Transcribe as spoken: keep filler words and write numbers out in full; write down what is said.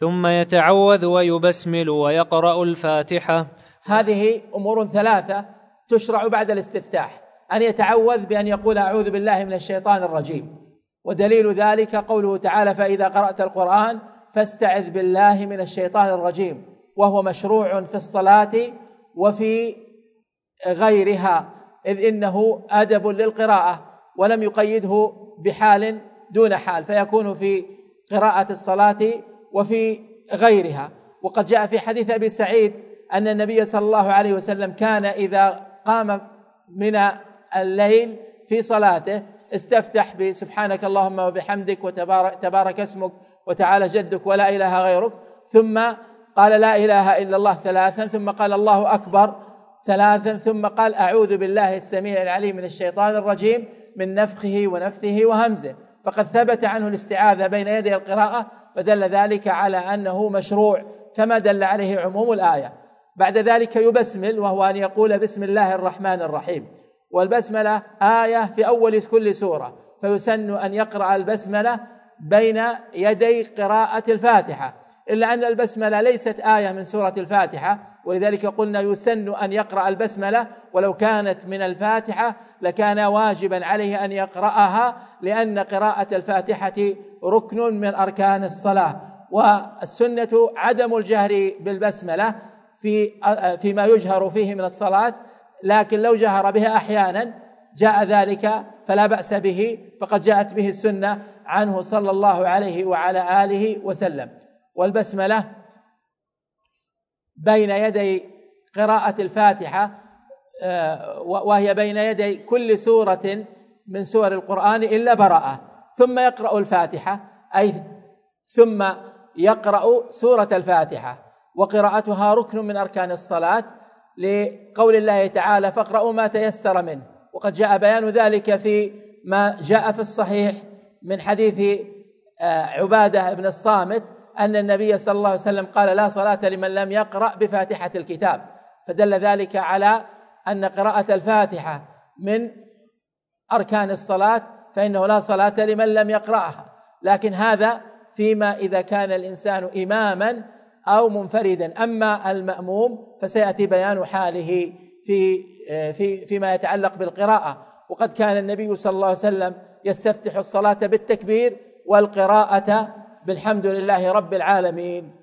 ثم يتعوذ ويبسمل ويقرأ الفاتحة. هذه أمور ثلاثة تشرع بعد الاستفتاح: أن يتعوذ بأن يقول أعوذ بالله من الشيطان الرجيم، ودليل ذلك قوله تعالى: فإذا قرأت القرآن فاستعذ بالله من الشيطان الرجيم، وهو مشروع في الصلاة وفي غيرها، إذ إنه أدب للقراءة ولم يقيده بحال دون حال، فيكون في قراءة الصلاة وفي غيرها. وقد جاء في حديث أبي سعيد أن النبي صلى الله عليه وسلم كان إذا قام من الليل في صلاته استفتح بسبحانك اللهم وبحمدك وتبارك تبارك اسمك وتعالى جدك ولا إله غيرك، ثم قال لا إله إلا الله ثلاثا، ثم قال الله أكبر ثلاثا، ثم قال أعوذ بالله السميع العليم من الشيطان الرجيم من نفخه ونفثه وهمزه. فقد ثبت عنه الاستعاذة بين يدي القراءة، فدل ذلك على أنه مشروع كما دل عليه عموم الآية. بعد ذلك يبسمل، وهو أن يقول بسم الله الرحمن الرحيم، والبسملة آية في أول كل سورة، فيسن أن يقرأ البسملة بين يدي قراءة الفاتحة، إلا أن البسملة ليست آية من سورة الفاتحة، ولذلك قلنا يسن أن يقرأ البسملة، ولو كانت من الفاتحة لكان واجبا عليه أن يقرأها، لأن قراءة الفاتحة ركن من أركان الصلاة. والسنة عدم الجهر بالبسملة في فيما يجهر فيه من الصلاة، لكن لو جهر بها أحيانا جاء ذلك فلا بأس به، فقد جاءت به السنة عنه صلى الله عليه وعلى آله وسلم. والبسملة بين يدي قراءة الفاتحة، وهي بين يدي كل سورة من سور القرآن إلا براءة، ثم يقرأ الفاتحة، أي ثم يقرأ سورة الفاتحة، وقراءتها ركن من أركان الصلاة، لقول الله تعالى فاقرأوا ما تيسر منه. وقد جاء بيان ذلك في ما جاء في الصحيح من حديث عبادة بن الصامت أن النبي صلى الله عليه وسلم قال لا صلاة لمن لم يقرأ بفاتحة الكتاب، فدل ذلك على أن قراءة الفاتحة من أركان الصلاة، فإنه لا صلاة لمن لم يقرأها. لكن هذا فيما إذا كان الإنسان إماما أو منفردا، أما المأموم فسيأتي بيان حاله في في فيما يتعلق بالقراءة. وقد كان النبي صلى الله عليه وسلم يستفتح الصلاة بالتكبير والقراءة بالحمد لله رب العالمين.